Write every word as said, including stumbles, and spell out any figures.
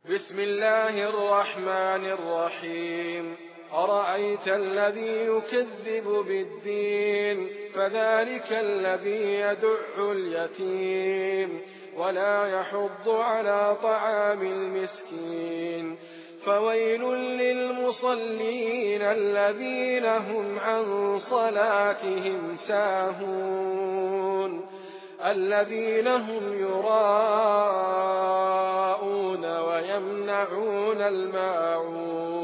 بسم الله الرحمن الرحيم أرأيت الذي يكذب بالدين فذلك الذي يدع اليتيم ولا يحض على طعام المسكين فويل للمصلين الذين هم عن صلاتهم ساهون الذين هم يراءون ويمنعون الماعون